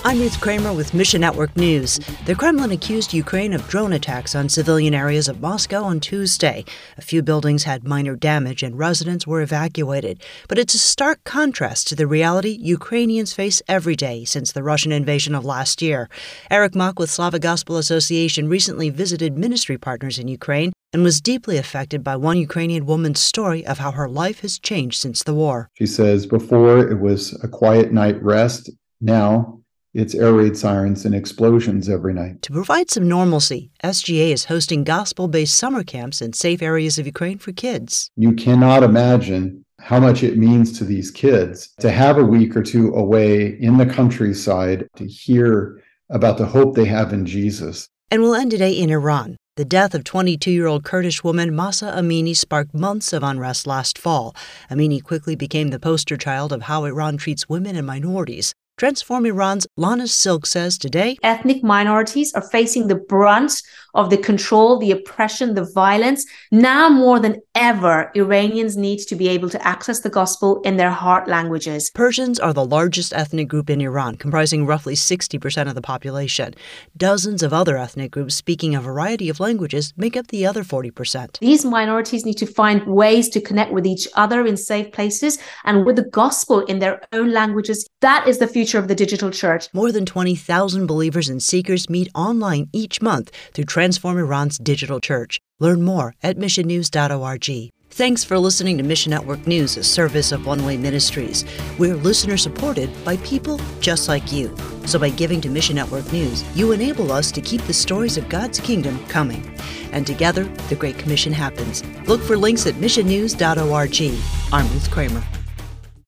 I'm Ruth Kramer with Mission Network News. The Kremlin accused Ukraine of drone attacks on civilian areas of Moscow on Tuesday. A few buildings had minor damage and residents were evacuated. But it's a stark contrast to the reality Ukrainians face every day since the Russian invasion of last year. Eric Mock with Slavic Gospel Association recently visited ministry partners in Ukraine and was deeply affected by one Ukrainian woman's story of how her life has changed since the war. She says, before it was a quiet night rest, now it's air raid sirens and explosions every night. To provide some normalcy, SGA is hosting gospel-based summer camps in safe areas of Ukraine for kids. You cannot imagine how much it means to these kids to have a week or two away in the countryside to hear about the hope they have in Jesus. And we'll end today in Iran. The death of 22-year-old Kurdish woman Mahsa Amini sparked months of unrest last fall. Amini quickly became the poster child of how Iran treats women and minorities. Transform Iran's Lana Silk says today, ethnic minorities are facing the brunt of the control, the oppression, the violence. Now more than ever, Iranians need to be able to access the gospel in their heart languages. Persians are the largest ethnic group in Iran, comprising roughly 60% of the population. Dozens of other ethnic groups speaking a variety of languages make up the other 40%. These minorities need to find ways to connect with each other in safe places and with the gospel in their own languages. That is the future of the digital church. More than 20,000 believers and seekers meet online each month through Transform Iran's digital church. Learn more at missionnews.org. Thanks for listening to Mission Network News, a service of One Way Ministries. We're listener-supported by people just like you. So by giving to Mission Network News, you enable us to keep the stories of God's kingdom coming. And together, the Great Commission happens. Look for links at missionnews.org. I'm Ruth Kramer.